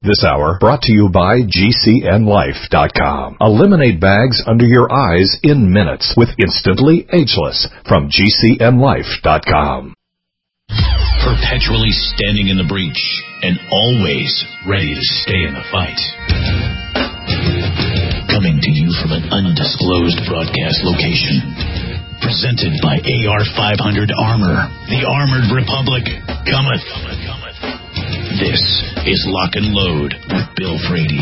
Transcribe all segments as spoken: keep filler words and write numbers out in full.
This hour brought to you by G C N Life dot com. Eliminate bags under your eyes in minutes with Instantly Ageless from G C N Life dot com. Perpetually standing in the breach and always ready to stay in the fight. Coming to you from an undisclosed broadcast location. Presented by A R five hundred Armor. The Armored Republic cometh. This is Lock and Load with Bill Frady.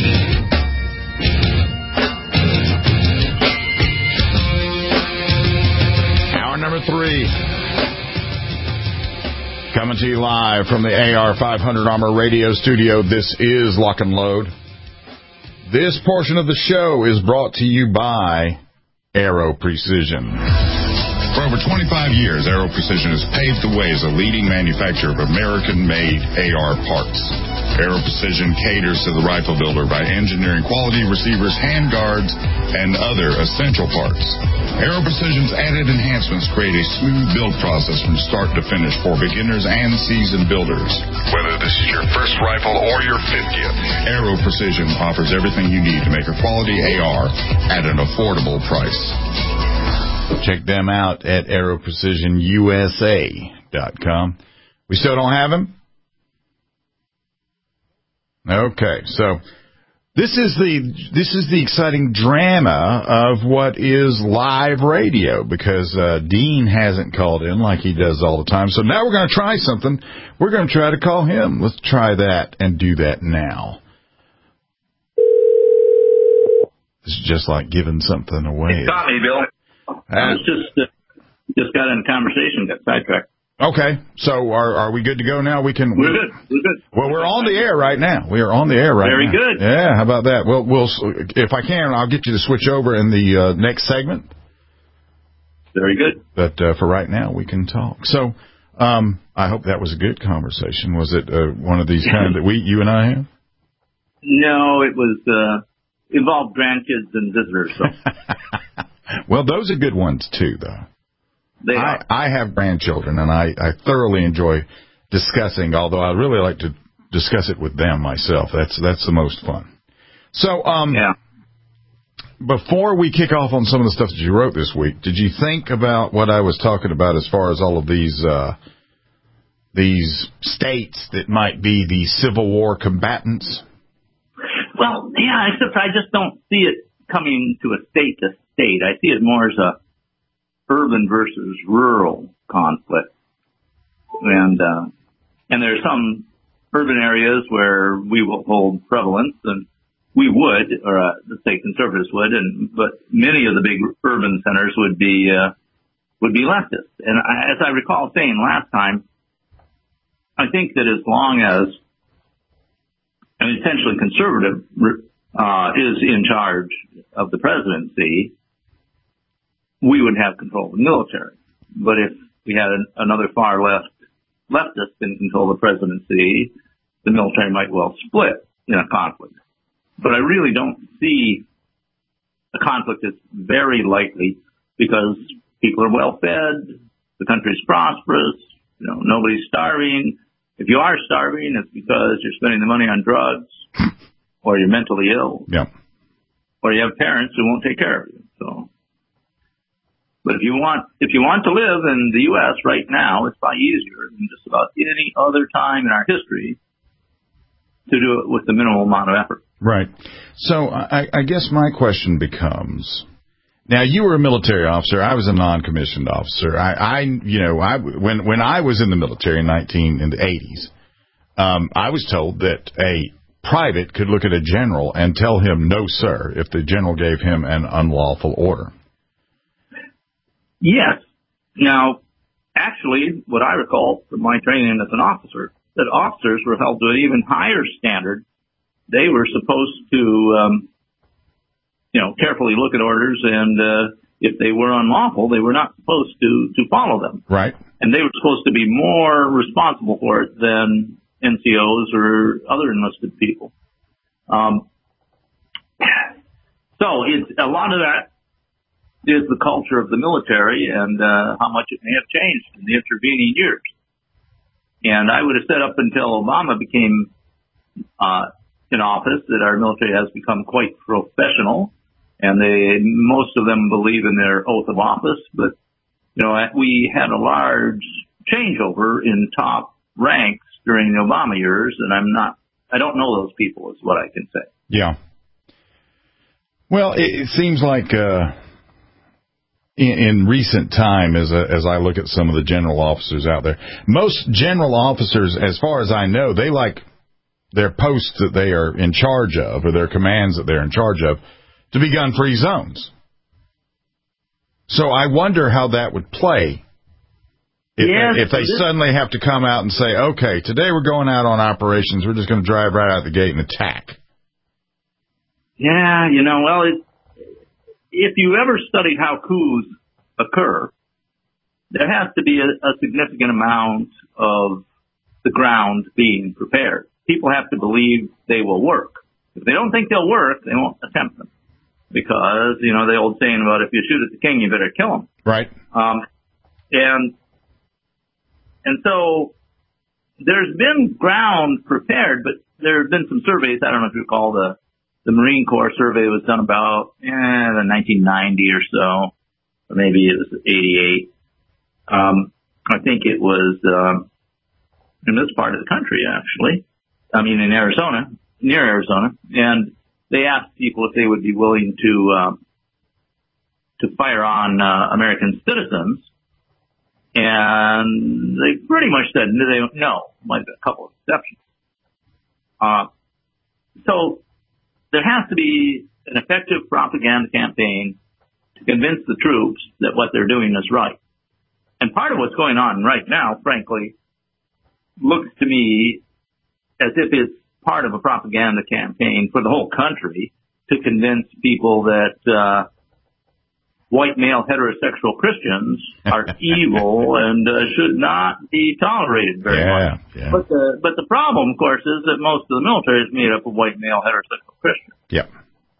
Hour number three. Coming to you live from the A R five hundred Armor radio studio. This is Lock and Load. This portion of the show is brought to you by Aero Precision. For over twenty-five years, Aero Precision has paved the way as a leading manufacturer of American-made A R parts. Aero Precision caters to the rifle builder by engineering quality receivers, handguards, and other essential parts. Aero Precision's added enhancements create a smooth build process from start to finish for beginners and seasoned builders. Whether this is your first rifle or your fiftieth, Aero Precision offers everything you need to make a quality A R at an affordable price. Check them out at Aero Precision U S A dot com. We still don't have him? Okay, so this is the this is the exciting drama of what is live radio, because uh, Dean hasn't called in like he does all the time. So now we're going to try something. We're going to try to call him. Let's try that and do that now. This is just like giving something away. You got me, Bill. I was just uh, just got in a conversation, got sidetracked. Okay, so are are we good to go now? We can. We're good. We're good. Well, we're on the air right now. We are on the air right Very now. Very good. Yeah, how about that? Well, we'll if I can, I'll get you to switch over in the uh, next segment. Very good. But uh, for right now, we can talk. So, um, I hope that was a good conversation. Was it uh, one of these kind that we, you and I have? No, it was uh, involved grandkids and visitors. So. Well, those are good ones, too, though. They are. I, I have grandchildren, and I, I thoroughly enjoy discussing, although I really like to discuss it with them myself. That's that's the most fun. So, um, yeah. Before we kick off on some of the stuff that you wrote this week, did you think about what I was talking about as far as all of these uh, these states that might be the Civil War combatants? Well, yeah, except I just don't see it coming to a state to state. I see it more as a urban versus rural conflict. And, uh, and there are some urban areas where we will hold prevalence, and we would, or uh, the state conservatives would, and, but many of the big urban centers would be, uh, would be leftist. And I, as I recall saying last time, I think that as long as an essentially conservative, uh, is in charge of the presidency, we would have control of the military. But if we had an, another far left leftist in control of the presidency, the military might well split in a conflict. But I really don't see a conflict that's very likely, because people are well fed, the country's prosperous, you know, nobody's starving. If you are starving, it's because you're spending the money on drugs, or you're mentally ill, yeah, or you have parents who won't take care of you. So. But if you want, if you want to live in the U S right now, it's probably easier than just about any other time in our history to do it with the minimal amount of effort. Right. So I, I guess my question becomes, now you were a military officer, I was a non-commissioned officer. I, I you know, I, when, when I was in the military in nineteen, in the eighties, um, I was told that a private could look at a general and tell him no, sir, if the general gave him an unlawful order. Yes. Now, actually, what I recall from my training as an officer, that officers were held to an even higher standard. They were supposed to, um, you know, carefully look at orders, and uh, if they were unlawful, they were not supposed to, to follow them. Right. And they were supposed to be more responsible for it than N C Os or other enlisted people. Um, so it's a lot of that is the culture of the military, and uh, how much it may have changed in the intervening years. And I would have said up until Obama became uh, in office that our military has become quite professional, and they most of them believe in their oath of office. But you know, we had a large changeover in top ranks during the Obama years, and I'm not, I don't know those people, is what I can say. Yeah. Well, it, it seems like uh, in, in recent time, as a, as I look at some of the general officers out there, most general officers, as far as I know, they like their posts that they are in charge of, or their commands that they're in charge of, to be gun-free zones. So I wonder how that would play if, yes, if they suddenly have to come out and say, okay, today we're going out on operations, we're just going to drive right out the gate and attack. Yeah, you know, well, it, if you ever studied how coups occur, there has to be a, a significant amount of the ground being prepared. People have to believe they will work. If they don't think they'll work, they won't attempt them. Because, you know, the old saying about if you shoot at the king, you better kill him. Right. Um, and, and so there's been ground prepared, but there have been some surveys. I don't know if you recall the, the Marine Corps survey was done about, eh, the nineteen ninety or so, or maybe it was eighty-eight. Um, I think it was, um, in this part of the country, actually. I mean, in Arizona, near Arizona. And they asked people if they would be willing to um, to fire on uh, American citizens, and they pretty much said they, no, might be a couple of exceptions. Uh, so there has to be an effective propaganda campaign to convince the troops that what they're doing is right. And part of what's going on right now, frankly, looks to me as if it's part of a propaganda campaign for the whole country to convince people that uh, white male heterosexual Christians are evil and uh, should not be tolerated very yeah, much. Yeah. But the but the problem, of course, is that most of the military is made up of white male heterosexual Christians. Yep.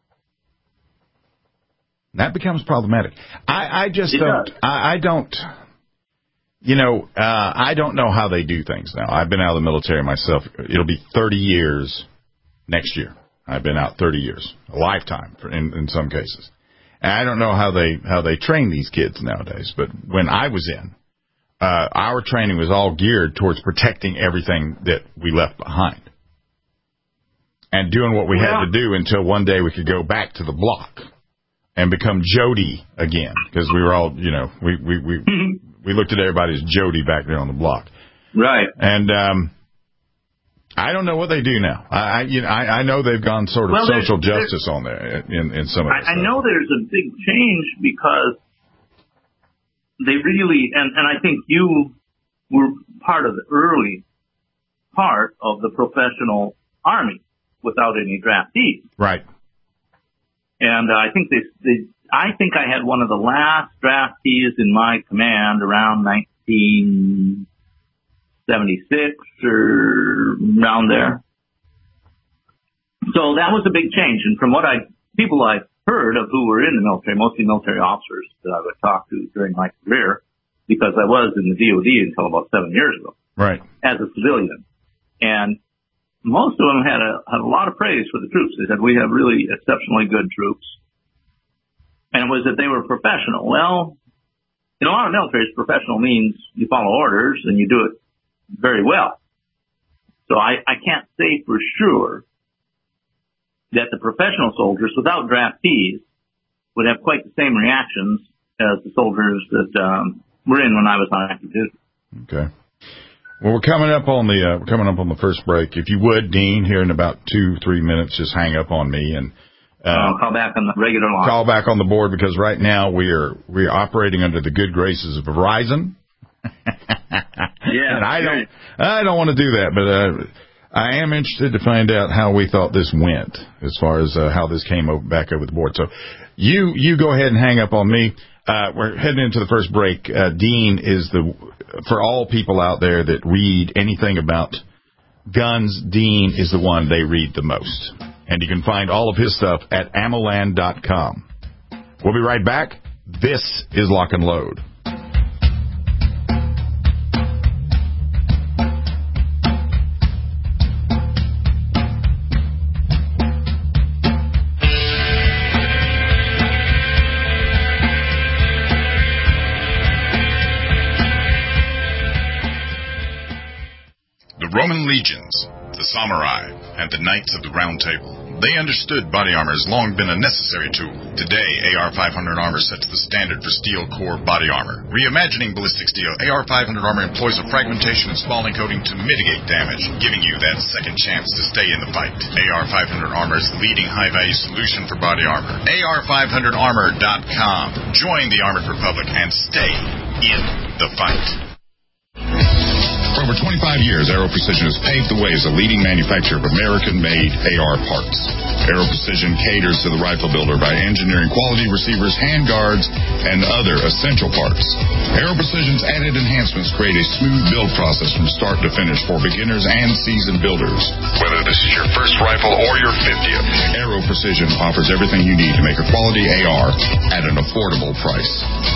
That becomes problematic. I, I just It don't. does. I, I don't. You know, uh, I don't know how they do things now. I've been out of the military myself. It'll be thirty years next year. I've been out thirty years, a lifetime for, in, in some cases. And I don't know how they how they train these kids nowadays. But when I was in, uh, our training was all geared towards protecting everything that we left behind and doing what we Yeah. had to do until one day we could go back to the block and become Jody again, because we were all, you know, we we we. We looked at everybody as Jody back there on the block. Right. And um, I don't know what they do now. I you know, I, I know they've gone sort of Well, social there's, justice there's, on there in, in some of this I, I stuff. know there's a big change because they really, and, and I think you were part of the early part of the professional army without any draftees. Right. And uh, I think they, they, I think I had one of the last draftees in my command around nineteen seventy-six or around there. So that was a big change. And from what I, people I've heard of who were in the military, mostly military officers that I would talk to during my career, because I was in the D O D until about seven years ago. Right. As a civilian. And most of them had a, had a lot of praise for the troops. They said, we have really exceptionally good troops. And it was that they were professional. Well, in a lot of militaries, professional means you follow orders and you do it very well. So I, I can't say for sure that the professional soldiers without draftees would have quite the same reactions as the soldiers that um, were in when I was on active duty. Okay. Well, we're coming up on the uh, we're coming up on the first break. If you would, Dean, here in about two three minutes, just hang up on me and. Uh, I'll call back on the regular line. Call back on the board, because right now we are we are operating under the good graces of Verizon. Yeah, and I don't I don't want to do that, but uh, I am interested to find out how we thought this went, as far as uh, how this came over, back over the board. So you you go ahead and hang up on me. Uh, we're heading into the first break. Uh, Dean is the for all people out there that read anything about guns. Dean is the one they read the most. And you can find all of his stuff at Amaland dot com. We'll be right back. This is Lock and Load. legions, the samurai, and the knights of the Round Table. They understood body armor has long been a necessary tool. Today, A R five hundred armor sets the standard for steel core body armor. Reimagining ballistic steel, A R five hundred armor employs a fragmentation and spalling coating to mitigate damage, giving you that second chance to stay in the fight. A R five hundred armor is the leading high-value solution for body armor. A R five hundred armor dot com. Join the Armored Republic and stay in the fight. For over twenty-five years, Aero Precision has paved the way as a leading manufacturer of American-made A R parts. Aero Precision caters to the rifle builder by engineering quality receivers, handguards, and other essential parts. Aero Precision's added enhancements create a smooth build process from start to finish for beginners and seasoned builders. Whether this is your first rifle or your fiftieth, Aero Precision offers everything you need to make a quality A R at an affordable price.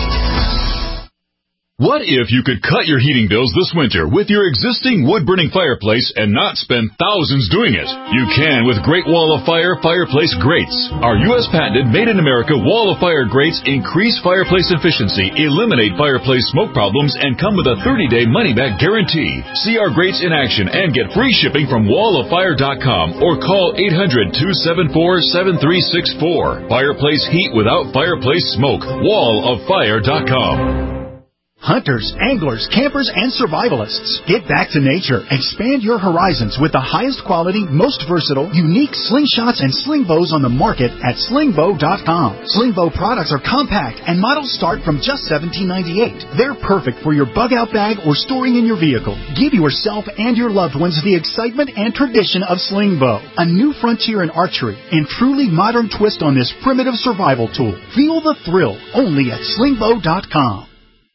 What if you could cut your heating bills this winter with your existing wood-burning fireplace and not spend thousands doing it? You can with Great Wall of Fire fireplace grates. Our U S patented made-in-America Wall of Fire grates increase fireplace efficiency, eliminate fireplace smoke problems, and come with a thirty-day money-back guarantee. See our grates in action and get free shipping from wall of fire dot com or call eight hundred, two seven four, seven three six four. Fireplace heat without fireplace smoke. wall of fire dot com. Hunters, anglers, campers, and survivalists. Get back to nature. Expand your horizons with the highest quality, most versatile, unique slingshots and sling bows on the market at sling bow dot com. Sling bow products are compact and models start from just seventeen ninety-eight. They're perfect for your bug-out bag or storing in your vehicle. Give yourself and your loved ones the excitement and tradition of sling bow. A new frontier in archery and truly modern twist on this primitive survival tool. Feel the thrill only at sling bow dot com.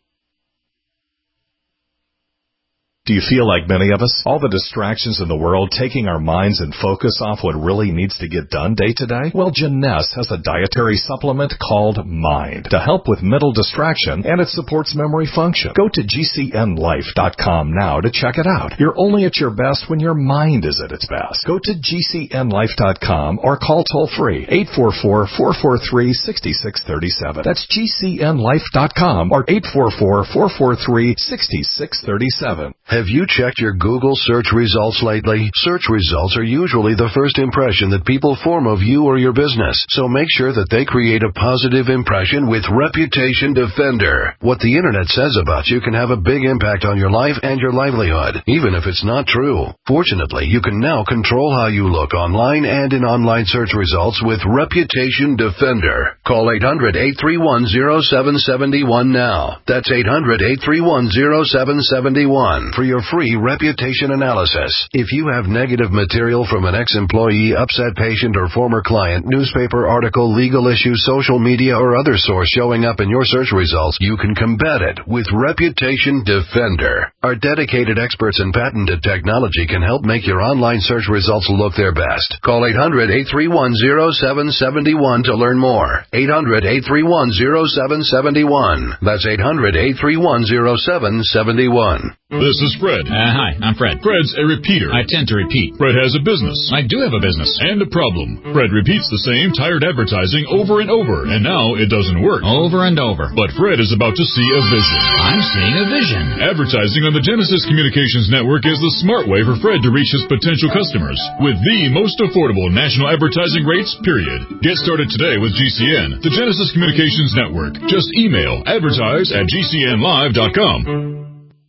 Do you feel like many of us? All the distractions in the world taking our minds and focus off what really needs to get done day to day? Well, Jeunesse has a dietary supplement called Mind to help with mental distraction, and it supports memory function. Go to G C N life dot com now to check it out. You're only at your best when your mind is at its best. Go to G C N life dot com or call toll-free eight four four, four four three, six six three seven. That's G C N life dot com or eight four four, four four three, six six three seven. Have you checked your Google search results lately? Search results are usually the first impression that people form of you or your business, so make sure that they create a positive impression with Reputation Defender. What the internet says about you can have a big impact on your life and your livelihood, even if it's not true. Fortunately, you can now control how you look online and in online search results with Reputation Defender. Call eight hundred, eight three one, zero seven seven one now. That's eight hundred, eight three one, zero seven seven one for your free reputation analysis. If you have negative material from an ex-employee, upset patient, or former client, newspaper article, legal issue, social media, or other source showing up in your search results, you can combat it with Reputation Defender. Our dedicated experts in patented technology can help make your online search results look their best. Call eight hundred, eight three one, zero seven seven one to learn more. eight hundred, eight three one, zero seven seven one. That's eight hundred, eight three one, zero seven seven one. This is Fred. Uh, hi, I'm Fred. Fred's a repeater. I tend to repeat. Fred has a business. I do have a business. And a problem. Fred repeats the same tired advertising over and over, and now it doesn't work. Over and over. But Fred is about to see a vision. I'm seeing a vision. Advertising on the Genesis Communications Network is the smart way for Fred to reach his potential customers with the most affordable national advertising rates, period. Get started today with G C N, the Genesis Communications Network. Just email advertise at G C N live dot com.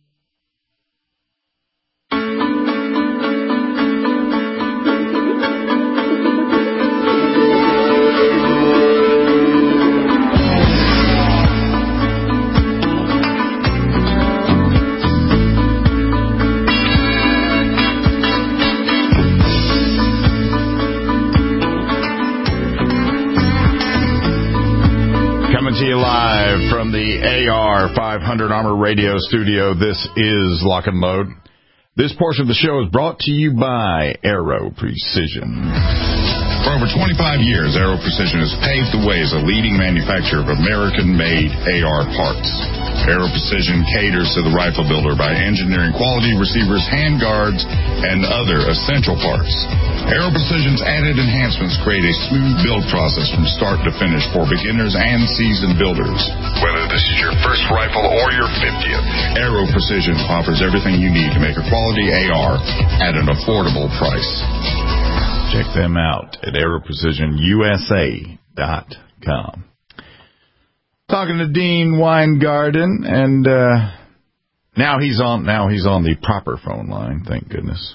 To you live from the A R five hundred Armor Radio Studio. This is Lock and Load. This portion of the show is brought to you by Aero Precision. For For over twenty-five years, Aero Precision has paved the way as a leading manufacturer of American-made A R parts. Aero Precision caters to the rifle builder by engineering quality receivers, handguards, and other essential parts. Aero Precision's added enhancements create a smooth build process from start to finish for beginners and seasoned builders. Whether this is your first rifle or your fiftieth, Aero Precision offers everything you need to make a quality A R at an affordable price. Check them out at aero precision U S A dot com. Talking to Dean Weingarten, and uh, now he's on. Now he's on the proper phone line. Thank goodness.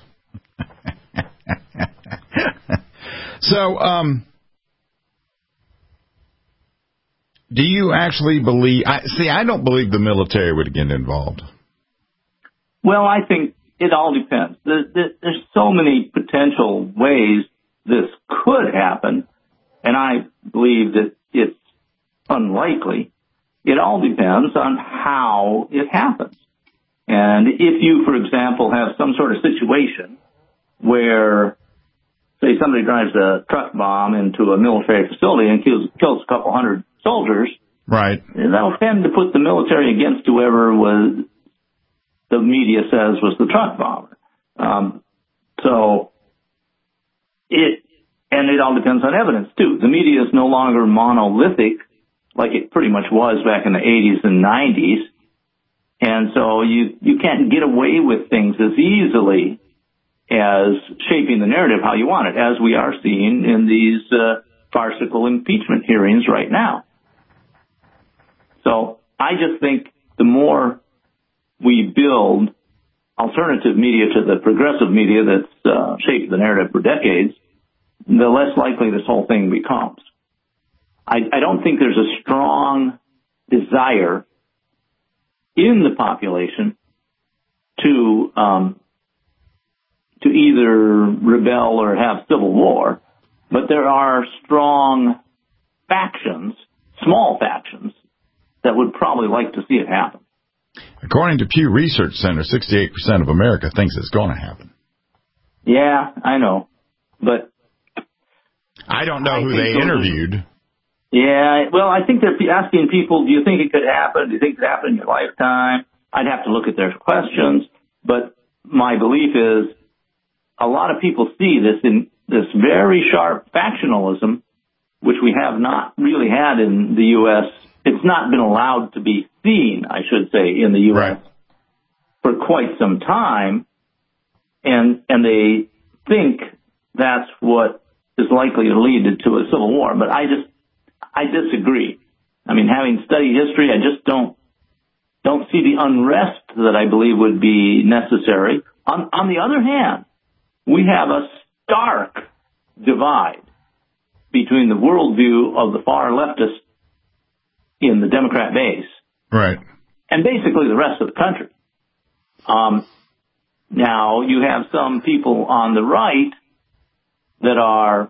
So, um, do you actually believe? I, see, I don't believe the military would get involved. Well, I think it all depends. There, there, there's so many potential ways this could happen, and I believe that it's unlikely. It all depends on how it happens. And if you, for example, have some sort of situation where, say, somebody drives a truck bomb into a military facility and kills, kills a couple hundred soldiers, right? That'll tend to put the military against whoever was the media says was the truck bomber. Um, so it, and it all depends on evidence too. The media is no longer monolithic like it pretty much was back in the eighties and nineties. And so you, you can't get away with things as easily as shaping the narrative how you want it, as we are seeing in these uh, farcical impeachment hearings right now. So I just think the more we build alternative media to the progressive media that's uh, shaped the narrative for decades, the less likely this whole thing becomes. I, I don't think there's a strong desire in the population to um, to either rebel or have civil war, but there are strong factions, small factions, that would probably like to see it happen. According to Pew Research Center, sixty-eight percent of America thinks it's going to happen. Yeah, I know, but I don't know I who they interviewed. Yeah, well, I think they're asking people, do you think it could happen? Do you think it could happen in your lifetime? I'd have to look at their questions, but my belief is a lot of people see this in this very sharp factionalism, which we have not really had in the U S. It's not been allowed to be seen, I should say, in the U S Right. for quite some time, and and they think that's what is likely to lead to a civil war. But I just I disagree. I mean, having studied history, I just don't don't see the unrest that I believe would be necessary. On, on the other hand, we have a stark divide between the worldview of the far leftists in the Democrat base, right, and basically the rest of the country. Um, now, you have some people on the right that are,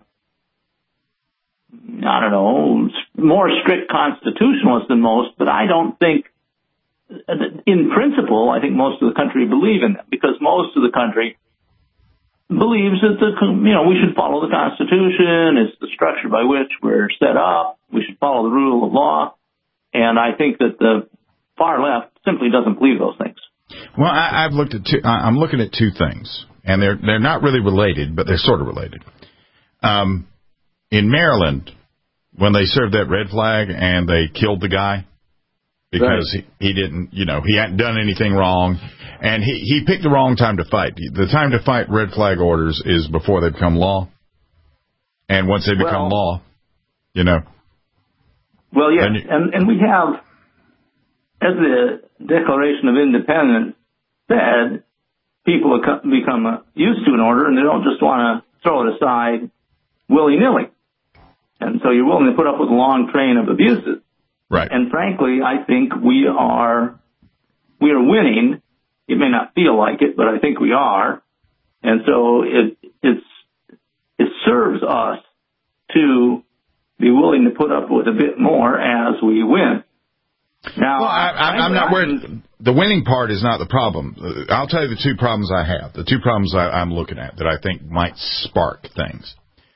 I don't know, more strict constitutionalists than most, but I don't think, in principle, I think most of the country believe in them, because most of the country believes that the, you know, we should follow the Constitution. It's the structure by which we're set up. We should follow the rule of law. And I think that the far left simply doesn't believe those things. Well, I, I've looked at two, I'm looking at two things, and they're they're not really related, but they're sort of related. Um, in Maryland, when they served that red flag and they killed the guy because right. he, he didn't, you know, he hadn't done anything wrong, and he, he picked the wrong time to fight. The time to fight red flag orders is before they become law, and once they become well, law, you know. Well, yes, you, and, and we have, as the Declaration of Independence said, people become used to an order and they don't just want to throw it aside willy-nilly. And so you're willing to put up with a long train of abuses. Right. And frankly, I think we are, we are winning. It may not feel like it, but I think we are. And so it, it's, it serves us to be willing to put up with a bit more as we win. Now, well, I, I, I'm not worried. The winning part is not the problem. I'll tell you the two problems I have. The two problems I, I'm looking at that I think might spark things.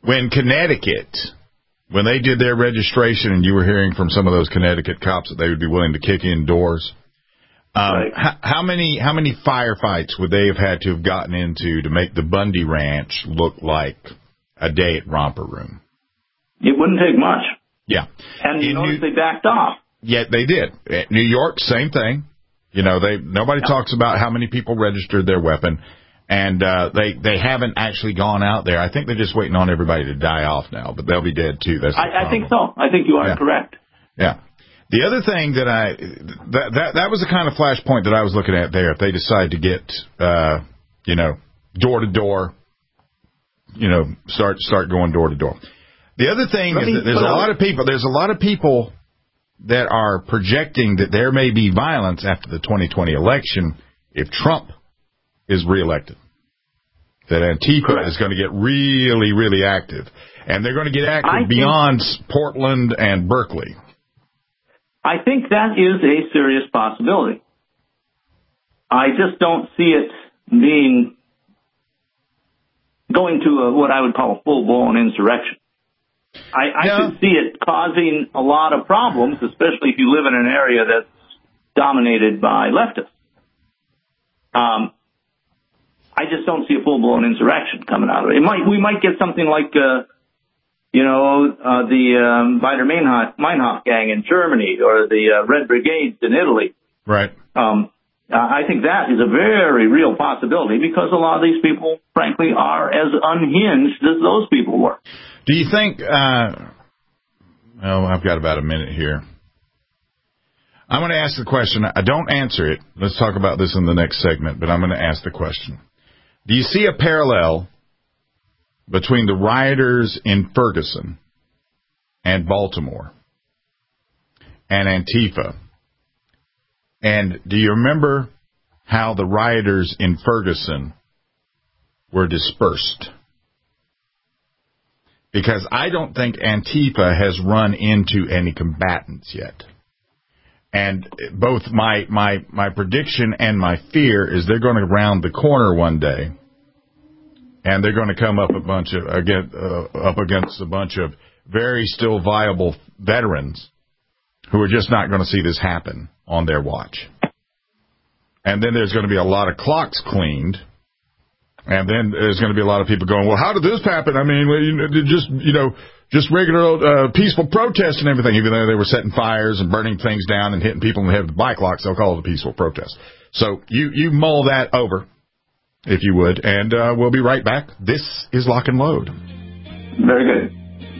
when Connecticut, when they did their registration, and you were hearing from some of those Connecticut cops that they would be willing to kick in doors, um, right. how, how many how many firefights would they have had to have gotten into to make the Bundy Ranch look like a day at Romper Room? It wouldn't take much. Yeah. And you In notice New- they backed off. Yeah, they did. New York, same thing. You know, they nobody yeah. talks about how many people registered their weapon, and uh, they they haven't actually gone out there. I think they're just waiting on everybody to die off now, but they'll be dead too. That's the I, I think so. I think you are yeah. correct. Yeah. The other thing that I that that that was the kind of flashpoint that I was looking at there. If they decide to get uh, you know door to door, you know start start going door to door. The other thing Let is that there's a lot of people. There's a lot of people that are projecting that there may be violence after the twenty twenty election if Trump is reelected. That Antifa Correct. is going to get really, really active. And they're going to get active I beyond think, Portland and Berkeley. I think that is a serious possibility. I just don't see it being going to a, what I would call a full-blown insurrection. I, I yeah. could see it causing a lot of problems, especially if you live in an area that's dominated by leftists. Um, I just don't see a full-blown insurrection coming out of it. It might, we might get something like, uh, you know, uh, the um, Baader-Meinhof gang in Germany or the uh, Red Brigades in Italy. Right. Um, uh, I think that is a very real possibility because a lot of these people, frankly, are as unhinged as those people were. Do you think, uh, well, I've got about a minute here. I'm going to ask the question. I don't answer it. Let's talk about this in the next segment, but I'm going to ask the question. Do you see a parallel between the rioters in Ferguson and Baltimore and Antifa? And do you remember how the rioters in Ferguson were dispersed? Because I don't think Antifa has run into any combatants yet. And both my my my prediction and my fear is they're going to round the corner one day, and they're going to come up a bunch of again uh, up against a bunch of very still viable veterans who are just not going to see this happen on their watch. And then there's going to be a lot of clocks cleaned. And then there's going to be a lot of people going, well, how did this happen? I mean, just, you know, just regular uh, peaceful protest and everything. Even though they were setting fires and burning things down and hitting people in the head with bike locks, they'll call it a peaceful protest. So you, you mull that over, if you would, and uh, we'll be right back. This is Lock and Load. Very good.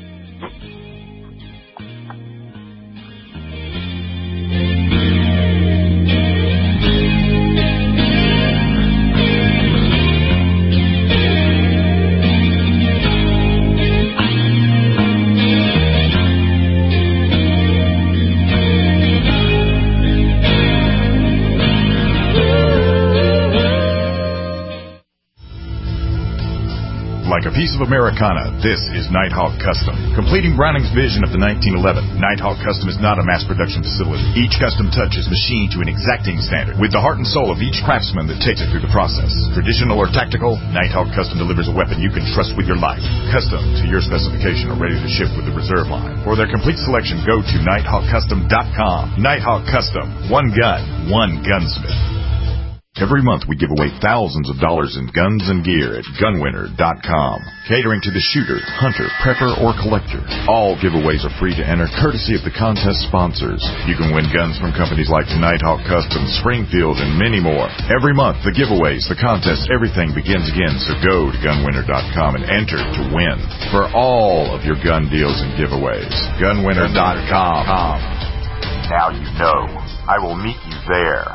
Like a piece of Americana, this is Nighthawk Custom. Completing Browning's vision of the nineteen eleven, Nighthawk Custom is not a mass production facility. Each custom touch is machined to an exacting standard, with the heart and soul of each craftsman that takes it through the process. Traditional or tactical, Nighthawk Custom delivers a weapon you can trust with your life. Custom to your specification or ready to ship with the reserve line. For their complete selection, go to nighthawk custom dot com. Nighthawk Custom. One gun, one gunsmith. Every month we give away thousands of dollars in guns and gear at gun winner dot com. Catering to the shooter, hunter, prepper, or collector. All giveaways are free to enter, courtesy of the contest sponsors. You can win guns from companies like Nighthawk Custom, Springfield, and many more. Every month, the giveaways, the contests, everything begins again. So go to gun winner dot com and enter to win for all of your gun deals and giveaways. gun winner dot com. Now you know. I will meet you there.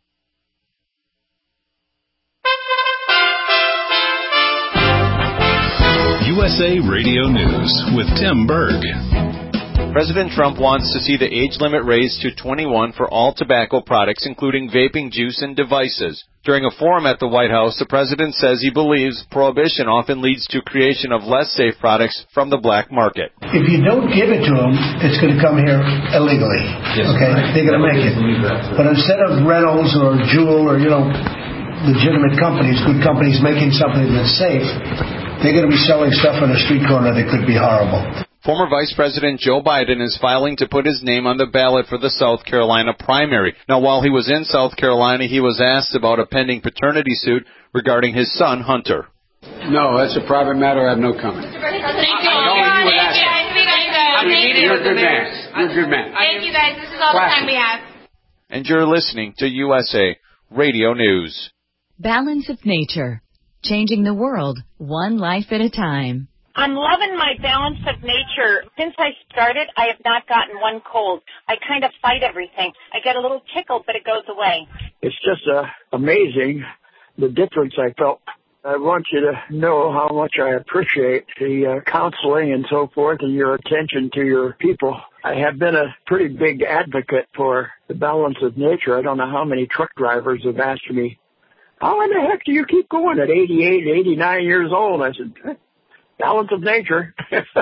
U S A Radio News with Tim Berg. President Trump wants to see the age limit raised to twenty-one for all tobacco products, including vaping juice and devices. During a forum at the White House, the president says he believes prohibition often leads to creation of less safe products from the black market. If you don't give it to them, it's going to come here illegally. Yes, okay, right. They're going to make it. But instead of Reynolds or Juul or, you know, legitimate companies, good companies making something that's safe, they're going to be selling stuff on the street corner that could be horrible. Former Vice President Joe Biden is filing to put his name on the ballot for the South Carolina primary. Now, while he was in South Carolina, he was asked about a pending paternity suit regarding his son, Hunter. No, that's a private matter. I have no comment. Thank you. I know you would ask. You're a good man. You're a good man. Thank you, guys. This is all the time we have. And you're listening to U S A Radio News. Balance of Nature. Changing the world, one life at a time. I'm loving my Balance of Nature. Since I started, I have not gotten one cold. I kind of fight everything. I get a little tickle, but it goes away. It's just uh, amazing the difference I felt. I want you to know how much I appreciate the uh, counseling and so forth and your attention to your people. I have been a pretty big advocate for the Balance of Nature. I don't know how many truck drivers have asked me, how in the heck do you keep going at eighty-eight, eighty-nine years old? I said, Balance of Nature.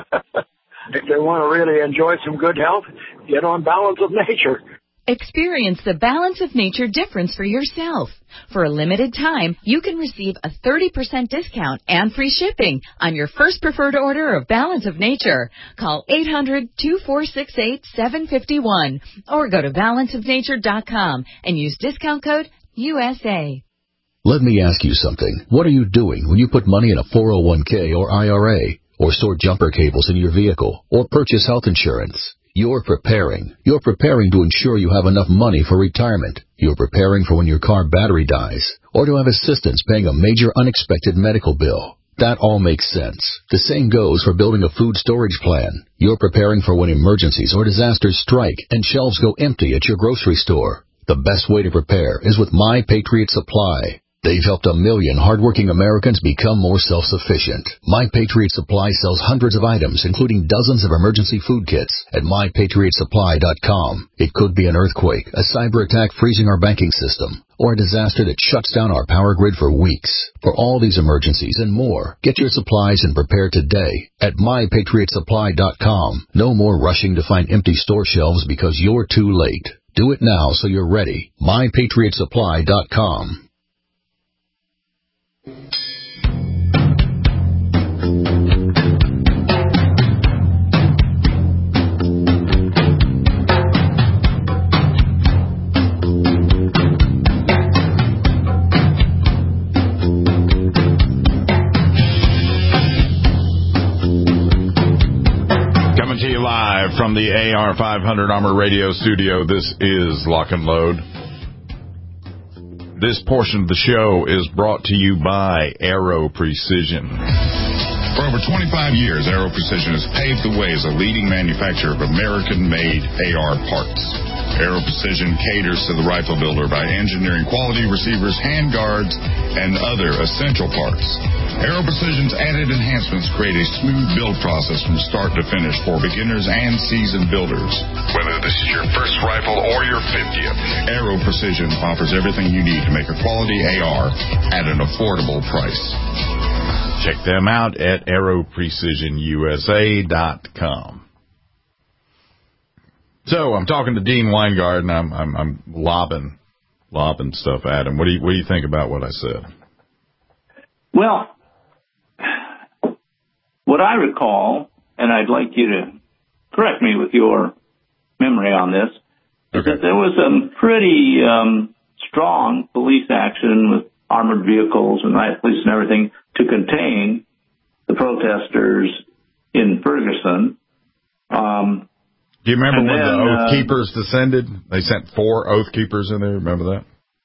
If they want to really enjoy some good health, get on Balance of Nature. Experience the Balance of Nature difference for yourself. For a limited time, you can receive a thirty percent discount and free shipping on your first preferred order of Balance of Nature. Call eight hundred, two four six eight, seven five one or go to balance of nature dot com and use discount code U S A. Let me ask you something. What are you doing when you put money in a four oh one k or I R A, or store jumper cables in your vehicle, or purchase health insurance? You're preparing. You're preparing to ensure you have enough money for retirement. You're preparing for when your car battery dies, or to have assistance paying a major unexpected medical bill. That all makes sense. The same goes for building a food storage plan. You're preparing for when emergencies or disasters strike and shelves go empty at your grocery store. The best way to prepare is with My Patriot Supply. They've helped a million hardworking Americans become more self-sufficient. My Patriot Supply sells hundreds of items, including dozens of emergency food kits, at my patriot supply dot com. It could be an earthquake, a cyber attack freezing our banking system, or a disaster that shuts down our power grid for weeks. For all these emergencies and more, get your supplies and prepare today at my patriot supply dot com. No more rushing to find empty store shelves because you're too late. Do it now so you're ready. my patriot supply dot com. Coming to you live from the A R five hundred Armor Radio Studio, this is Lock and Load. This portion of the show is brought to you by Aero Precision. For over twenty-five years, Aero Precision has paved the way as a leading manufacturer of American-made A R parts. Aero Precision caters to the rifle builder by engineering quality receivers, handguards, and other essential parts. Aero Precision's added enhancements create a smooth build process from start to finish for beginners and seasoned builders. Whether this is your first rifle or your fiftieth, Aero Precision offers everything you need to make a quality A R at an affordable price. Check them out at aero precision u s a dot com. So I'm talking to Dean Weingard, and I'm I'm, I'm lobbing lobbing stuff at him. What do you what do you think about what I said? Well, what I recall, and I'd like you to correct me with your memory on this, is okay. that there was some pretty um, strong police action with armored vehicles and riot police and everything to contain the protesters in Ferguson. Um, Do you remember when then, the Oath uh, Keepers descended? They sent four Oath Keepers in there. Remember that?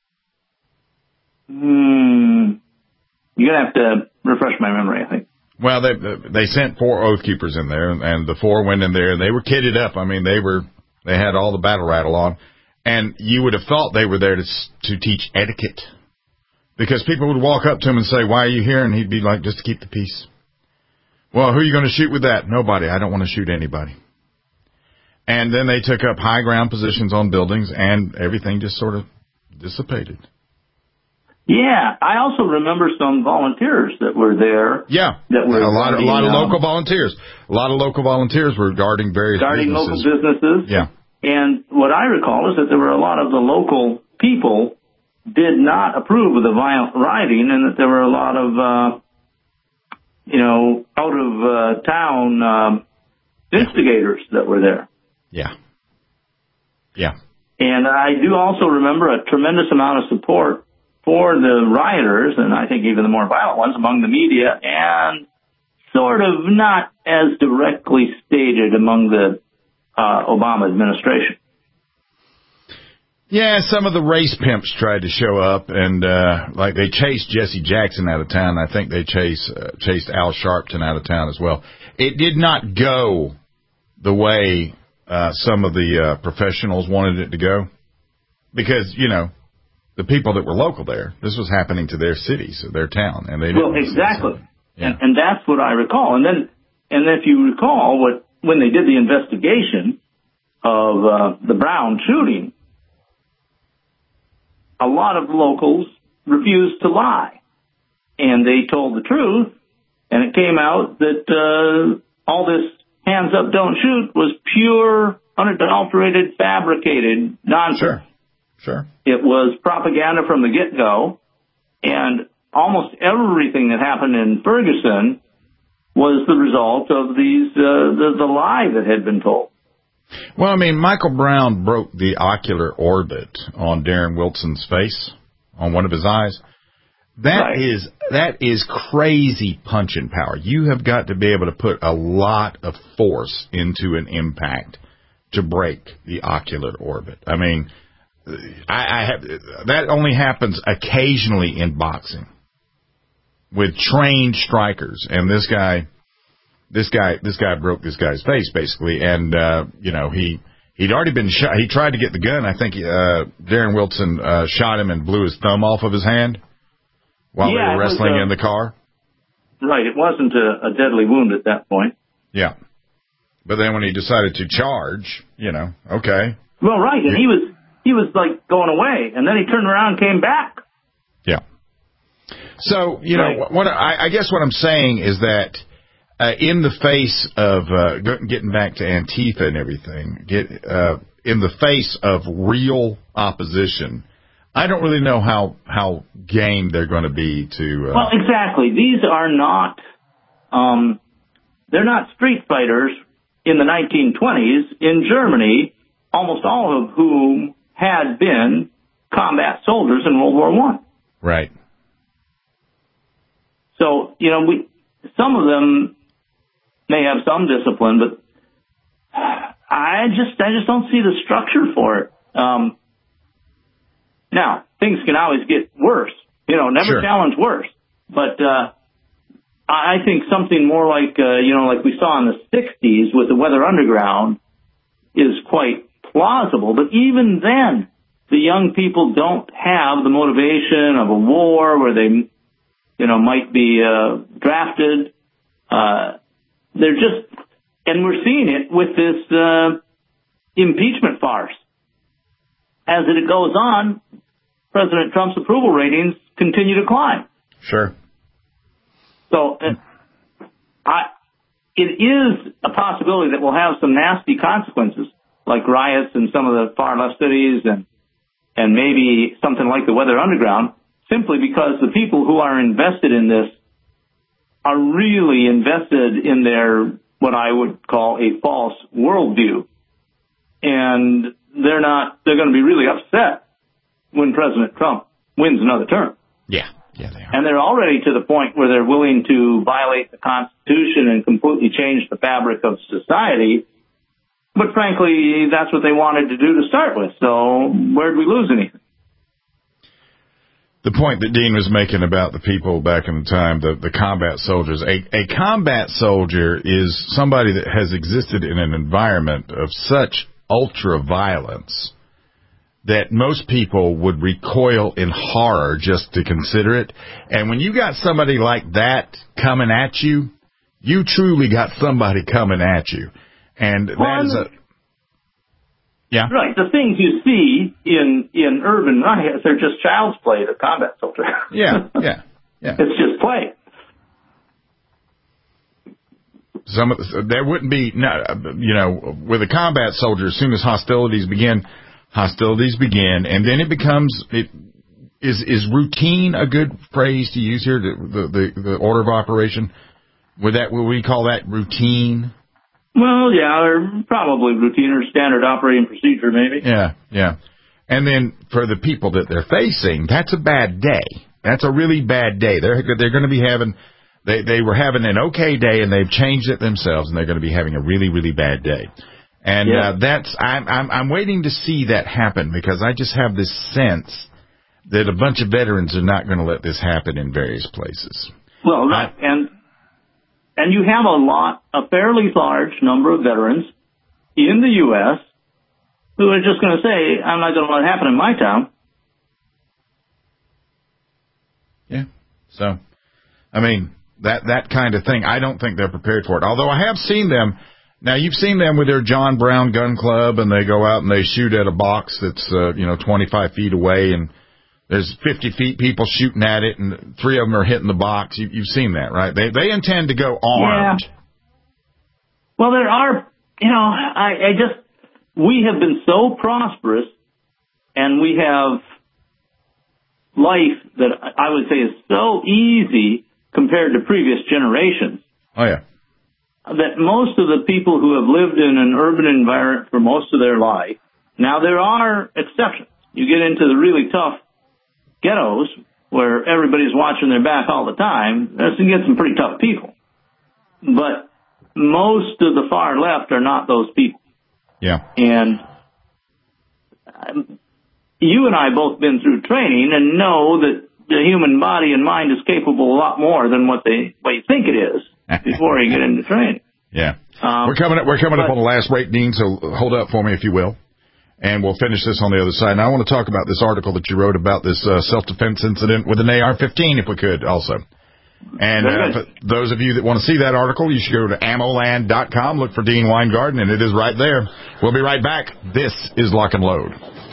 Hmm. You're going to have to refresh my memory, I think. Well, they they sent four Oath Keepers in there, and the four went in there, and they were kitted up. I mean, they were they had all the battle rattle on, and you would have thought they were there to to teach etiquette, because people would walk up to him and say, "Why are you here?" And he'd be like, "Just to keep the peace." Well, who are you going to shoot with that? Nobody. I don't want to shoot anybody. And then they took up high ground positions on buildings, and everything just sort of dissipated. Yeah, I also remember some volunteers that were there. Yeah, that were a lot, guarding, a lot of um, local volunteers. A lot of local volunteers were guarding various guarding businesses. local businesses. Yeah, and what I recall is that there were a lot of the local people did not approve of the violent rioting, and that there were a lot of uh, you know, out of uh, town um, instigators that were there. Yeah. Yeah. And I do also remember a tremendous amount of support for the rioters, and I think even the more violent ones, among the media, and sort of not as directly stated among the uh, Obama administration. Yeah, some of the race pimps tried to show up, and uh, like they chased Jesse Jackson out of town. I think they chased uh, chased Al Sharpton out of town as well. It did not go the way uh, some of the uh, professionals wanted it to go, because you know the people that were local there, this was happening to their cities, their town, and they didn't. Well, exactly. Yeah. And, and that's what I recall. And then, and if you recall, what when they did the investigation of uh, the Brown shooting, a lot of locals refused to lie, and they told the truth. And it came out that uh, all this "hands up, don't shoot" was pure, unadulterated, fabricated nonsense. Sure, sure. It was propaganda from the get-go, and almost everything that happened in Ferguson was the result of these uh, the, the lie that had been told. Well, I mean, Michael Brown broke the ocular orbit on Darren Wilson's face, on one of his eyes. That right. is that is crazy punching power. You have got to be able to put a lot of force into an impact to break the ocular orbit. I mean, I, I have that only happens occasionally in boxing with trained strikers, and this guy, this guy, this guy broke this guy's face basically, and uh, you know he he'd already been shot. He tried to get the gun. I think uh, Darren Wilson uh, shot him and blew his thumb off of his hand while yeah, they were wrestling a, in the car. Right, it wasn't a, a deadly wound at that point. Yeah, but then when he decided to charge, you know, okay. Well, right, and he was he was like going away, and then he turned around and came back. Yeah. So, you know, right. what I, I guess what I'm saying is that uh, in the face of uh, getting back to Antifa and everything, get uh, in the face of real opposition, I don't really know how how game they're going to be to. Uh, well, exactly. These are not. Um, they're not street fighters in the nineteen twenties in Germany, almost all of whom had been combat soldiers in World War One. Right. So, you know, we some of them may have some discipline, but I just I just don't see the structure for it. Um, now, things can always get worse. You know, never sure. challenge worse. But uh, I think something more like, uh, you know, like we saw in the sixties with the Weather Underground is quite plausible. But even then, the young people don't have the motivation of a war where they, you know, might be uh, drafted. Uh, they're just, and we're seeing it with this uh, impeachment farce. As it goes on, President Trump's approval ratings continue to climb. Sure. So, uh, I, it is a possibility that we'll have some nasty consequences, like riots in some of the far left cities, and and maybe something like the Weather Underground, simply because the people who are invested in this are really invested in their, what I would call a false worldview. And they're not, they're going to be really upset when President Trump wins another term. Yeah, yeah, they are. And they're already to the point where they're willing to violate the Constitution and completely change the fabric of society. But frankly, that's what they wanted to do to start with. So where'd we lose anything? The point that Dean was making about the people back in the time, the, the combat soldiers, a, a combat soldier is somebody that has existed in an environment of such ultra violence that most people would recoil in horror just to consider it. And when you got somebody like that coming at you, you truly got somebody coming at you. And well, that is a... Yeah. Right. The things you see in, in urban riots are just child's play to combat soldiers. Yeah, yeah, yeah. It's just play. Some of the, there wouldn't be, no, you know, with a combat soldier, as soon as hostilities begin, hostilities begin, and then it becomes, it is is routine a good phrase to use here, the the, the order of operation? Would that, would we call that routine? Well, yeah, or probably routine or standard operating procedure, maybe. Yeah, yeah. And then for the people that they're facing, that's a bad day. That's a really bad day. They're they're going to be having, they, they were having an okay day, and they've changed it themselves, and they're going to be having a really, really bad day. And yeah. uh, that's I'm, I'm I'm waiting to see that happen, because I just have this sense that a bunch of veterans are not going to let this happen in various places. Well, right, I, and and you have a lot, a fairly large number of veterans in the U S who are just going to say, "I'm not going to let it happen in my town." Yeah. So, I mean, that that kind of thing, I don't think they're prepared for it. Although I have seen them. Now, you've seen them with their John Brown Gun Club, and they go out and they shoot at a box that's, uh, you know, twenty-five feet away, and there's fifty feet people shooting at it, and three of them are hitting the box. You, you've seen that, right? They they intend to go armed. Yeah. Well, there are, you know, I, I just, we have been so prosperous, and we have life that I would say is so easy compared to previous generations. Oh, yeah. That most of the people who have lived in an urban environment for most of their life, now there are exceptions. You get into the really tough ghettos where everybody's watching their back all the time, that's going to get some pretty tough people. But most of the far left are not those people. Yeah. And um, you and I both been through training and know that the human body and mind is capable of a lot more than what they what you think it is before you get into training. Yeah. Um, we're coming up, we're coming but, up on the last break, Dean, so hold up for me if you will. And we'll finish this on the other side. Now, I want to talk about this article that you wrote about this uh, self-defense incident with an A R fifteen, if we could, also. And uh, for those of you that want to see that article, you should go to ammo land dot com, look for Dean Weingarten, and it is right there. We'll be right back. This is Lock and Load.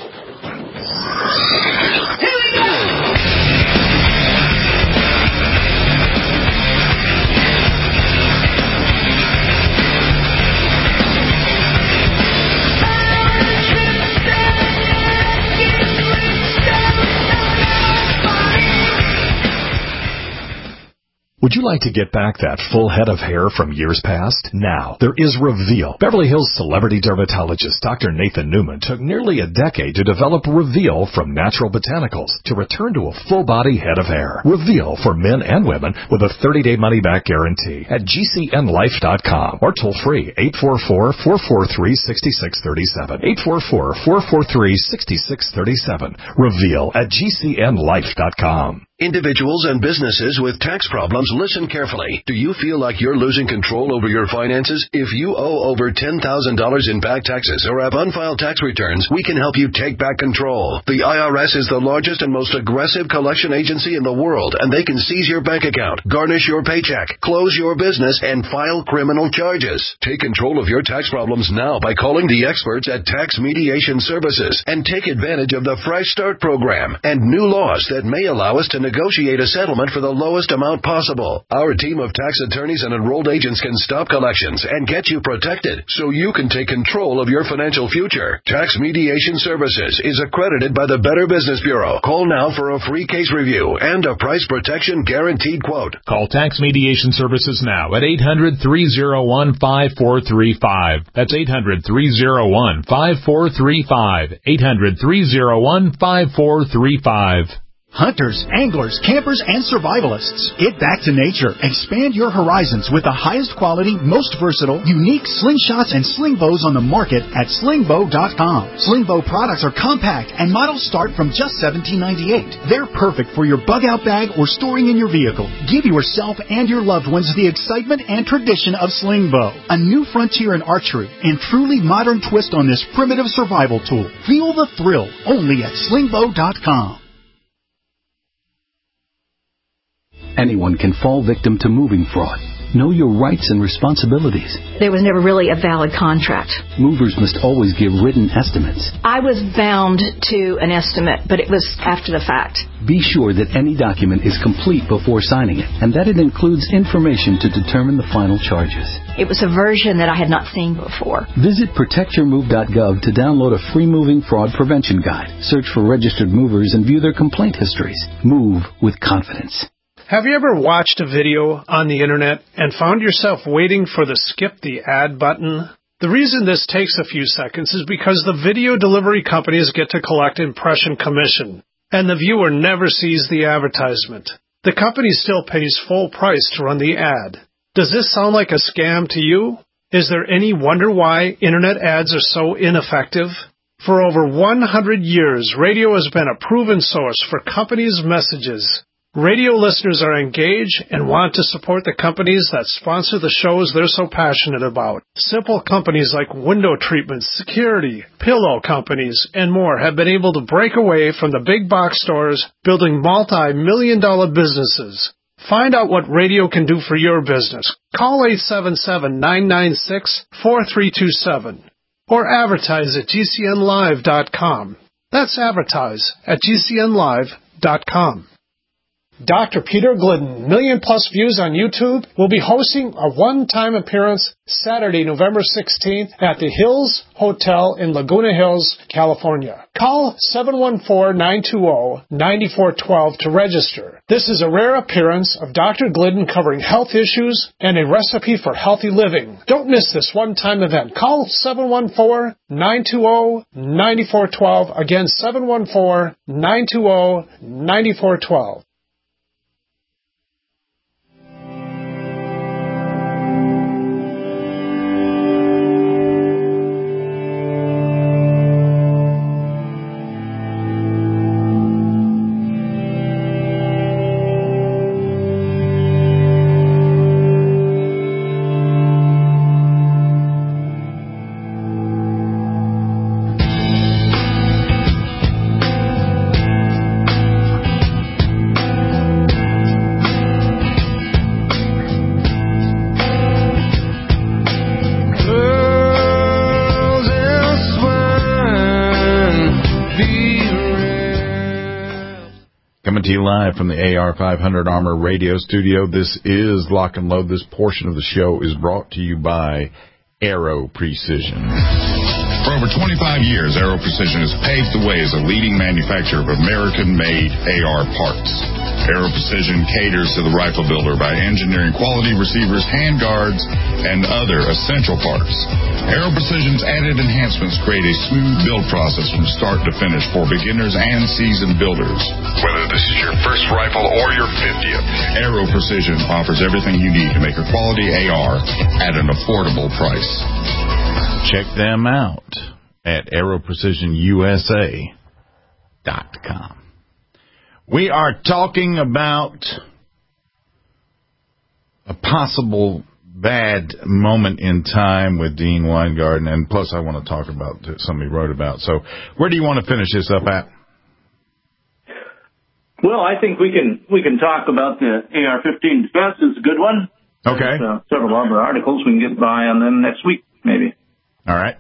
Would you like to get back that full head of hair from years past? Now, there is Reveal. Beverly Hills celebrity dermatologist Doctor Nathan Newman took nearly a decade to develop Reveal from natural botanicals to return to a full-body head of hair. Reveal for men and women with a thirty-day money-back guarantee at G C N life dot com or toll-free eight four four, four four three, six six three seven. eight four four, four four three, six six three seven. Reveal at G C N life dot com. Individuals and businesses with tax problems, listen carefully. Do you feel like you're losing control over your finances? If you owe over ten thousand dollars in back taxes or have unfiled tax returns, we can help you take back control. The I R S is the largest and most aggressive collection agency in the world, and they can seize your bank account, garnish your paycheck, close your business, and file criminal charges. Take control of your tax problems now by calling the experts at Tax Mediation Services and take advantage of the Fresh Start program and new laws that may allow us to negotiate a settlement for the lowest amount possible. Our team of tax attorneys and enrolled agents can stop collections and get you protected so you can take control of your financial future. Tax Mediation Services is accredited by the Better Business Bureau. Call now for a free case review and a price protection guaranteed quote. Call Tax Mediation Services now at eight hundred, three oh one, five four three five. That's eight hundred, three oh one, five four three five. eight hundred, three oh one, five four three five. Hunters, anglers, campers, and survivalists. Get back to nature. Expand your horizons with the highest quality, most versatile, unique slingshots and sling bows on the market at sling bow dot com. Sling bow products are compact and models start from just seventeen ninety-eight. They're perfect for your bug out bag or storing in your vehicle. Give yourself and your loved ones the excitement and tradition of sling bow. A new frontier in archery and truly modern twist on this primitive survival tool. Feel the thrill only at sling bow dot com. Anyone can fall victim to moving fraud. Know your rights and responsibilities. There was never really a valid contract. Movers must always give written estimates. I was bound to an estimate, but it was after the fact. Be sure that any document is complete before signing it, and that it includes information to determine the final charges. It was a version that I had not seen before. Visit protect your move dot gov to download a free moving fraud prevention guide. Search for registered movers and view their complaint histories. Move with confidence. Have you ever watched a video on the internet and found yourself waiting for the skip the ad button? The reason this takes a few seconds is because the video delivery companies get to collect impression commission, and the viewer never sees the advertisement. The company still pays full price to run the ad. Does this sound like a scam to you? Is there any wonder why internet ads are so ineffective? For over one hundred years, radio has been a proven source for companies' messages. Radio listeners are engaged and want to support the companies that sponsor the shows they're so passionate about. Simple companies like window treatments, security, pillow companies, and more have been able to break away from the big box stores, building multi-million dollar businesses. Find out what radio can do for your business. Call eight seven seven, nine nine six, four three two seven or advertise at G C N live dot com. That's advertise at G C N live dot com. Doctor Peter Glidden, million plus views on YouTube, will be hosting a one-time appearance Saturday, November sixteenth at the Hills Hotel in Laguna Hills, California. Call seven one four, nine two zero, nine four one two to register. This is a rare appearance of Doctor Glidden covering health issues and a recipe for healthy living. Don't miss this one-time event. Call seven one four, nine two zero, nine four one two. Again, seven one four, nine two zero, nine four one two. Coming to you live from the A R five hundred Armor Radio Studio. This is Lock and Load. This portion of the show is brought to you by Aero Precision. For over twenty-five years, Aero Precision has paved the way as a leading manufacturer of American-made A R parts. Aero Precision caters to the rifle builder by engineering quality receivers, handguards, and other essential parts. Aero Precision's added enhancements create a smooth build process from start to finish for beginners and seasoned builders. Whether this is your first rifle or your fiftieth, Aero Precision offers everything you need to make a quality A R at an affordable price. Check them out at aero precision U S A dot com. We are talking about a possible bad moment in time with Dean Weingarten, and plus I want to talk about something he wrote about. So where do you want to finish this up at? Well, I think we can we can talk about the A R fifteen defense. It's a good one. Okay. There's, uh, several other articles. We can get by on them next week, maybe. All right.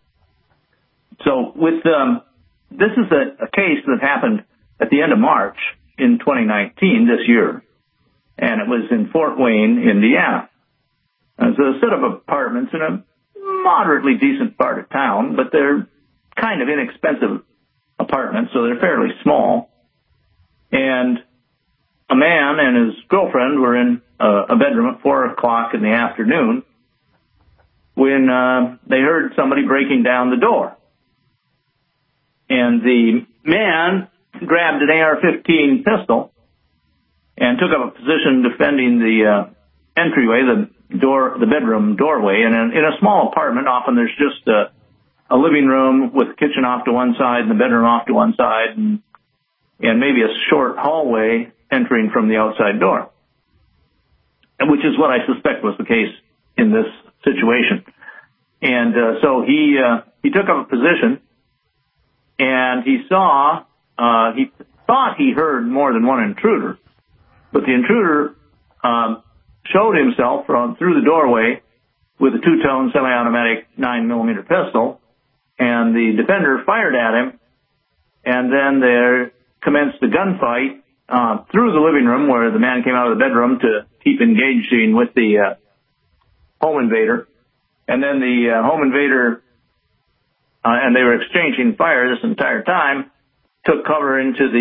So with um, this is a, a case that happened at the end of March in twenty nineteen, this year, and it was in Fort Wayne, Indiana. It's a set of apartments in a moderately decent part of town, but they're kind of inexpensive apartments, so they're fairly small. And a man and his girlfriend were in a, a bedroom at four o'clock in the afternoon when uh, they heard somebody breaking down the door. And the man grabbed an A R fifteen pistol and took up a position defending the uh, entryway, the door, the bedroom doorway. And in, in a small apartment, often there's just a, a living room with the kitchen off to one side and the bedroom off to one side, and, and maybe a short hallway entering from the outside door, which is what I suspect was the case in this situation. And uh, so he uh, he took up a position, and he saw, uh, he thought he heard more than one intruder, but the intruder um, showed himself from through the doorway with a two-tone semi-automatic nine millimeter pistol, and the defender fired at him, and then there commenced a gunfight uh, through the living room where the man came out of the bedroom to keep engaging with the uh, home invader. And then the uh, home invader, uh, and they were exchanging fire this entire time, took cover into the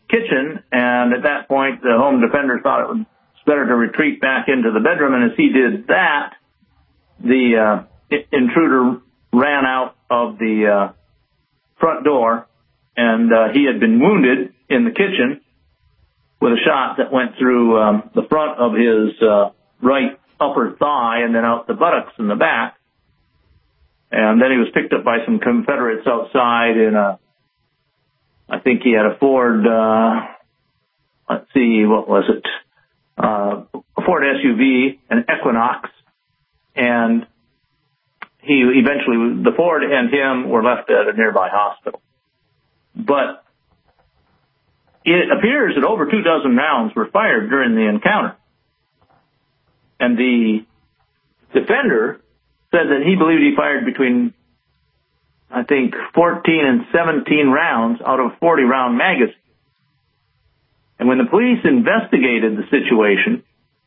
kitchen, and at that point, the home defender thought it was better to retreat back into the bedroom, and as he did that, the uh, intruder ran out of the uh, front door, and uh, he had been wounded in the kitchen with a shot that went through um, the front of his uh, right upper thigh and then out the buttocks in the back. And then he was picked up by some Confederates outside in a, I think he had a Ford, uh, let's see, what was it? Uh, a Ford S U V, an Equinox, and he eventually, the Ford and him were left at a nearby hospital. But it appears that over two dozen rounds were fired during the encounter. And the defender said that he believed he fired between, I think, fourteen and seventeen rounds out of forty round magazine. And when the police investigated the situation,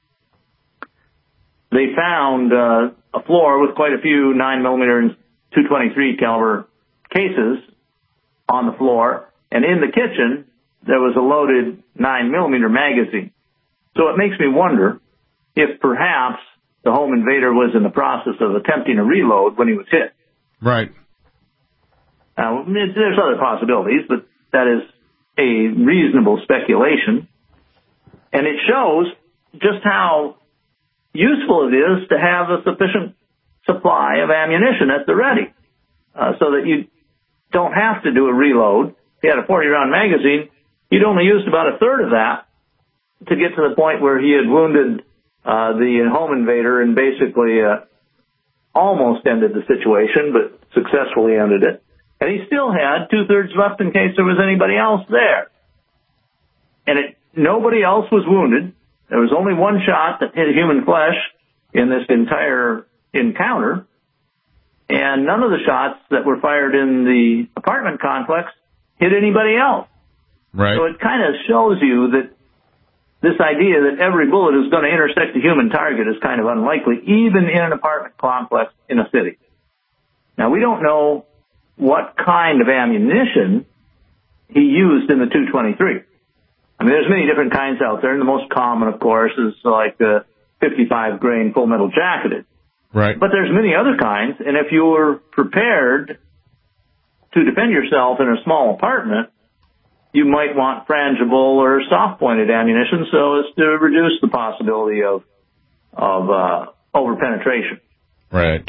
they found uh, a floor with quite a few nine millimeter and two twenty-three caliber cases on the floor, and in the kitchen there was a loaded nine millimeter magazine. So it makes me wonder if perhaps the home invader was in the process of attempting a reload when he was hit. Right. Now, there's other possibilities, but that is a reasonable speculation. And it shows just how useful it is to have a sufficient supply of ammunition at the ready, uh, so that you don't have to do a reload. If you had a forty round magazine, you'd only used about a third of that to get to the point where he had wounded uh, the home invader and basically uh, almost ended the situation, but successfully ended it. And he still had two-thirds left in case there was anybody else there. And it, nobody else was wounded. There was only one shot that hit human flesh in this entire encounter. And none of the shots that were fired in the apartment complex hit anybody else. Right. So it kind of shows you that this idea that every bullet is going to intersect a human target is kind of unlikely, even in an apartment complex in a city. Now, we don't know what kind of ammunition he used in the two twenty-three. I mean, there's many different kinds out there, and the most common, of course, is like the fifty-five grain full metal jacketed. Right. But there's many other kinds, and if you were prepared to defend yourself in a small apartment, you might want frangible or soft-pointed ammunition so as to reduce the possibility of of uh, over-penetration. Right.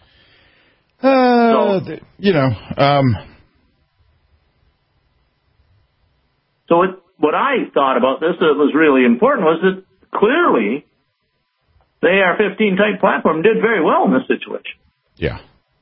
Uh, so, you know. Um. So it, what I thought about this that was really important was that clearly the A R fifteen type platform did very well in this situation. Yeah.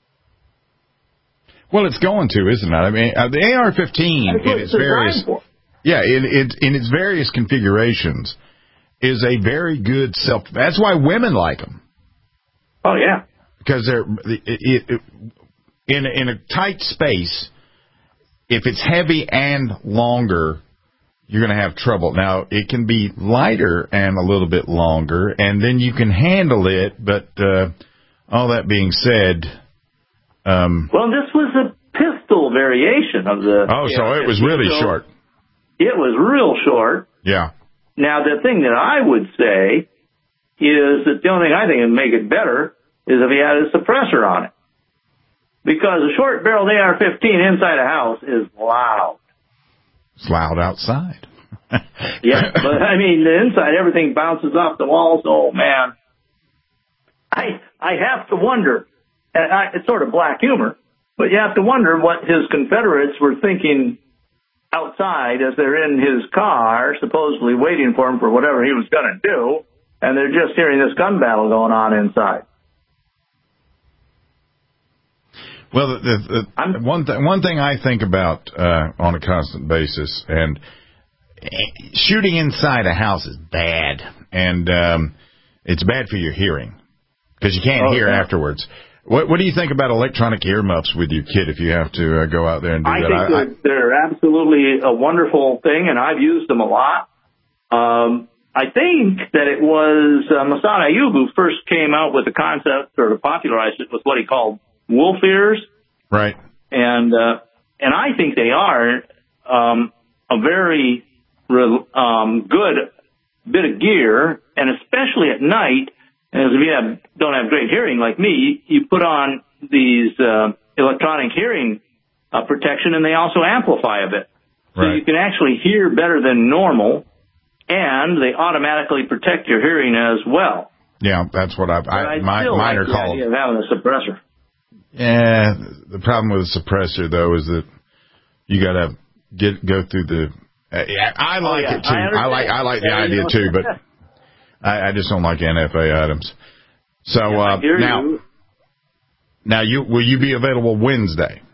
Well, it's going to, isn't it? I mean, uh, the A R fifteen in its various, yeah, in, in, in its various configurations is a very good self. That's why women like them. Oh yeah, because they're it, it, it, in in a tight space. If it's heavy and longer, you're going to have trouble. Now, it can be lighter and a little bit longer, and then you can handle it. But uh, all that being said. Um, well, this was a pistol variation of the... Oh, so it was really so short. It was real short. Yeah. Now, the thing that I would say is that the only thing I think would make it better is if he had a suppressor on it. Because a short-barreled A R fifteen inside a house is loud. It's loud outside. Yeah, but, I mean, the inside, everything bounces off the walls. Oh, man. I I have to wonder... And I, it's sort of black humor, but you have to wonder what his Confederates were thinking outside as they're in his car, supposedly waiting for him for whatever he was going to do, and they're just hearing this gun battle going on inside. Well, the, the, the, one, th- one thing I think about uh, on a constant basis, and shooting inside a house is bad, and um, it's bad for your hearing, because you can't oh, hear yeah. afterwards. What, what do you think about electronic earmuffs with your kid if you have to uh, go out there and do I that? Think I think they're, they're absolutely a wonderful thing, and I've used them a lot. Um, I think that it was uh, Massad Ayub who first came out with the concept or popularized it with what he called wolf ears. Right. And uh, and I think they are um, a very um, good bit of gear, and especially at night, as if you have, don't have great hearing like me, you put on these uh, electronic hearing uh, protection, and they also amplify a bit. So right. You can actually hear better than normal, and they automatically protect your hearing as well. Yeah, that's what I've, I, I my, still mine like are the called. idea of having a suppressor. Yeah, the problem with a suppressor, though, is that you got to get go through the. Uh, I like oh, yeah. it too. I, I like I like the yeah, idea too, but I, I just don't like N F A items. So yeah, uh, now, you. now you will you be available Wednesday?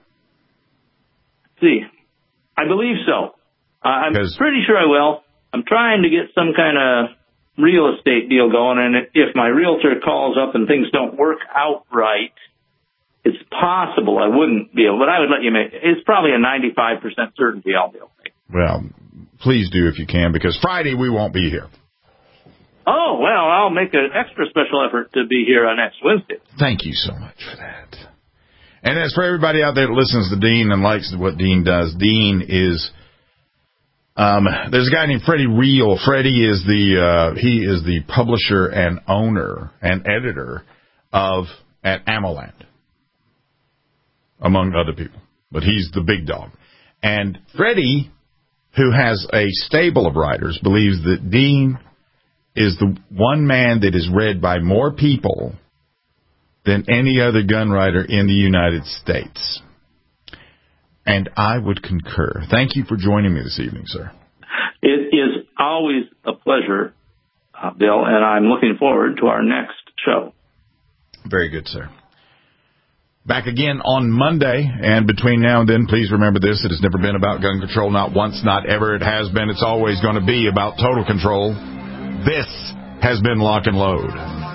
See, I believe so. Uh, I'm pretty sure I will. I'm trying to get some kind of real estate deal going, and if my realtor calls up and things don't work out right, it's possible I wouldn't be able, but I would let you make it. It's probably a ninety-five percent certainty I'll be able to make it. Well, please do if you can, because Friday we won't be here. Oh, well, I'll make an extra special effort to be here on next Wednesday. Thank you so much for that. And as for everybody out there that listens to Dean and likes what Dean does, Dean is, um, there's a guy named Freddie Reel. Freddie is the, uh, he is the publisher and owner and editor of, at AmmoLand, among other people. But he's the big dog. And Freddie, who has a stable of writers, believes that Dean is the one man that is read by more people than any other gun writer in the United States. And I would concur. Thank you for joining me this evening, sir. It is always a pleasure, uh, Bill, and I'm looking forward to our next show. Very good, sir. Back again on Monday, and between now and then, please remember this, it has never been about gun control, not once, not ever. It has been, it's always going to be about total control. This has been Lock and Load.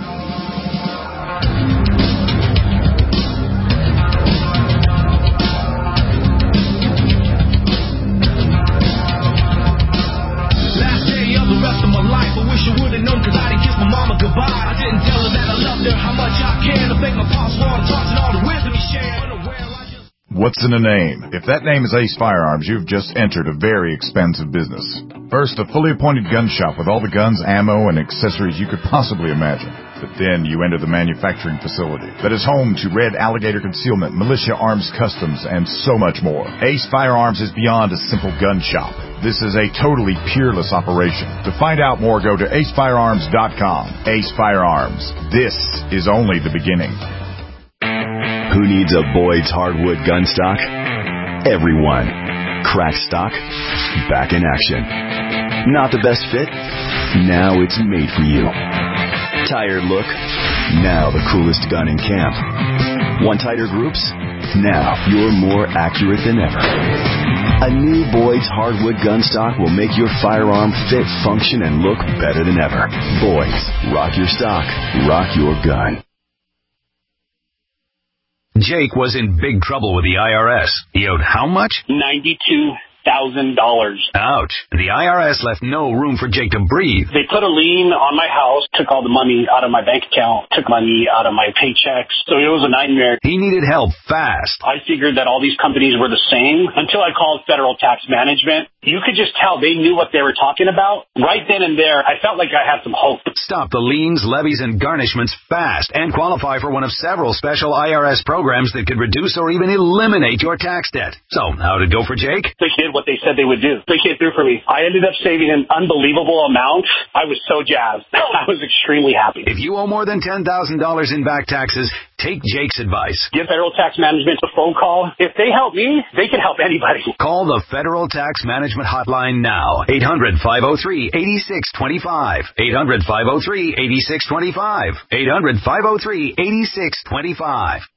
Last day of the rest of my life, I wish I would have known, because I didn't kiss my mama goodbye. I didn't tell her that I loved her, how much I care, to thank my pops for all the talks and all the wisdom he shared. What's in a name? If that name is Ace Firearms, you've just entered a very expensive business. First, a fully appointed gun shop with all the guns, ammo, and accessories you could possibly imagine. But then you enter the manufacturing facility that is home to Red Alligator Concealment, Militia Arms Customs, and so much more. Ace Firearms is beyond a simple gun shop. This is a totally peerless operation. To find out more, go to ace firearms dot com. Ace Firearms. This is only the beginning. Who needs a Boyd's hardwood gun stock? Everyone. Crack stock, back in action. Not the best fit? Now it's made for you. Tired look? Now the coolest gun in camp. Want tighter groups? Now you're more accurate than ever. A new Boyd's hardwood gun stock will make your firearm fit, function, and look better than ever. Boyd's. Rock your stock. Rock your gun. Jake was in big trouble with the I R S. He owed how much? ninety-two thousand dollars. Ouch. The I R S left no room for Jake to breathe. They put a lien on my house, took all the money out of my bank account, took money out of my paychecks. So it was a nightmare. He needed help fast. I figured that all these companies were the same until I called Federal Tax Management. You could just tell they knew what they were talking about. Right then and there, I felt like I had some hope. Stop the liens, levies, and garnishments fast and qualify for one of several special I R S programs that could reduce or even eliminate your tax debt. So, how'd it go for Jake? They did what they said they would do. They came through for me. I ended up saving an unbelievable amount. I was so jazzed. I was extremely happy. If you owe more than ten thousand dollars in back taxes, take Jake's advice. Give Federal Tax Management a phone call. If they help me, they can help anybody. Call the Federal Tax Management Hotline now. eight hundred, five oh three, eight six two five. eight hundred, five oh three, eight six two five. eight hundred, five oh three, eight six two five.